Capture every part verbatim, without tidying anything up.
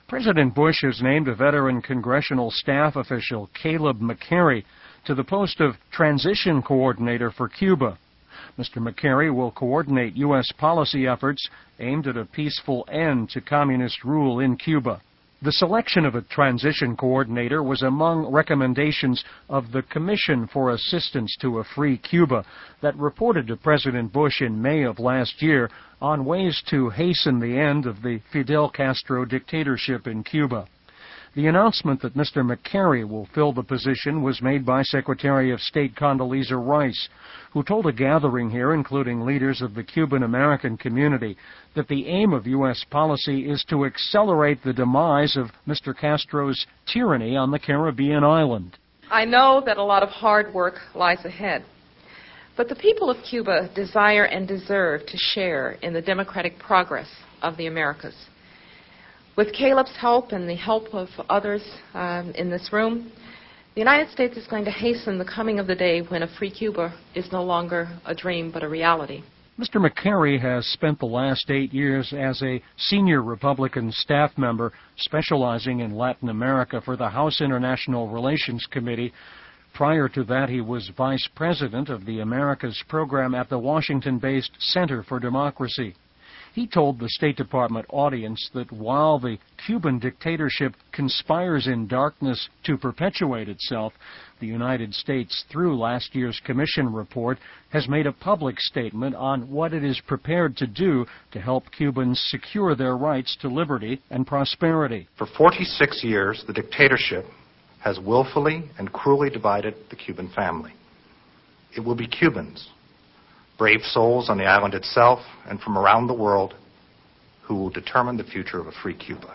President Bush has named a veteran congressional staff official, Caleb McCary, to the post of Transition Coordinator for Cuba. Mister McCary will coordinate U S policy efforts aimed at a peaceful end to communist rule in Cuba. The selection of a transition coordinator was among recommendations of the Commission for Assistance to a Free Cuba that reported to President Bush in May of last year on ways to hasten the end of the Fidel Castro dictatorship in Cuba. The announcement that Mister McCary will fill the position was made by Secretary of State Condoleezza Rice, who told a gathering here, including leaders of the Cuban-American community, that the aim of U S policy is to accelerate the demise of Mister Castro's tyranny on the Caribbean island. I know that a lot of hard work lies ahead, but the people of Cuba desire and deserve to share in the democratic progress of the Americas. With Caleb's help and the help of others um, in this room, the United States is going to hasten the coming of the day when a free Cuba is no longer a dream but a reality. Mister McCary has spent the last eight years as a senior Republican staff member specializing in Latin America for the House International Relations Committee. Prior to that, he was vice president of the Americas program at the Washington-based Center for Democracy. He told the State Department audience that while the Cuban dictatorship conspires in darkness to perpetuate itself, the United States, through last year's Commission report, has made a public statement on what it is prepared to do to help Cubans secure their rights to liberty and prosperity. For forty-six years, the dictatorship has willfully and cruelly divided the Cuban family. It will be Cubans, brave souls on the island itself and from around the world, who will determine the future of a free Cuba.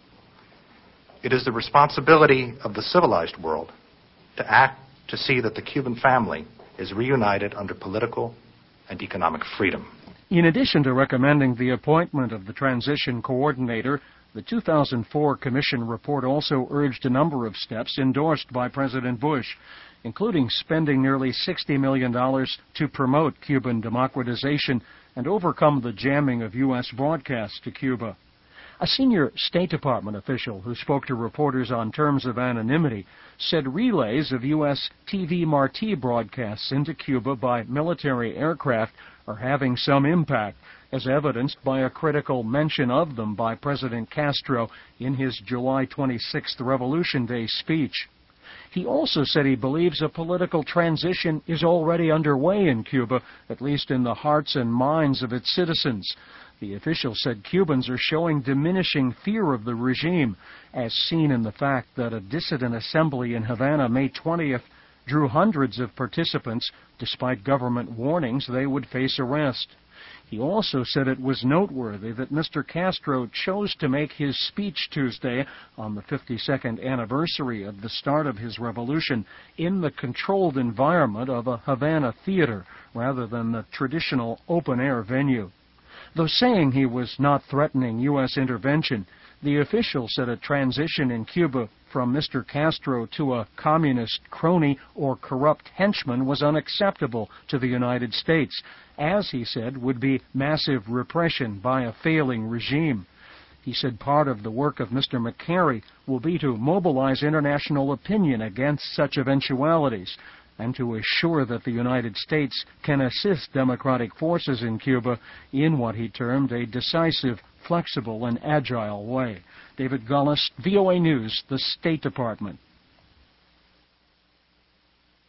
It is the responsibility of the civilized world to act to see that the Cuban family is reunited under political and economic freedom. In addition to recommending the appointment of the transition coordinator, the two thousand four Commission report also urged a number of steps endorsed by President Bush, including spending nearly sixty million dollars to promote Cuban democratization and overcome the jamming of U S broadcasts to Cuba. A senior State Department official who spoke to reporters on terms of anonymity said relays of U S T V Marti broadcasts into Cuba by military aircraft are having some impact, as evidenced by a critical mention of them by President Castro in his July twenty-sixth Revolution Day speech. He also said he believes a political transition is already underway in Cuba, at least in the hearts and minds of its citizens. The official said Cubans are showing diminishing fear of the regime, as seen in the fact that a dissident assembly in Havana May twentieth drew hundreds of participants, despite government warnings they would face arrest. He also said it was noteworthy that Mister Castro chose to make his speech Tuesday on the fifty-second anniversary of the start of his revolution in the controlled environment of a Havana theater rather than the traditional open-air venue. Though saying he was not threatening U S intervention, the official said a transition in Cuba from Mister Castro to a communist crony or corrupt henchman was unacceptable to the United States, as, he said, would be massive repression by a failing regime. He said part of the work of Mister McCary will be to mobilize international opinion against such eventualities and to assure that the United States can assist democratic forces in Cuba in what he termed a decisive, flexible, and agile way. David Gullis, V O A News, the State Department.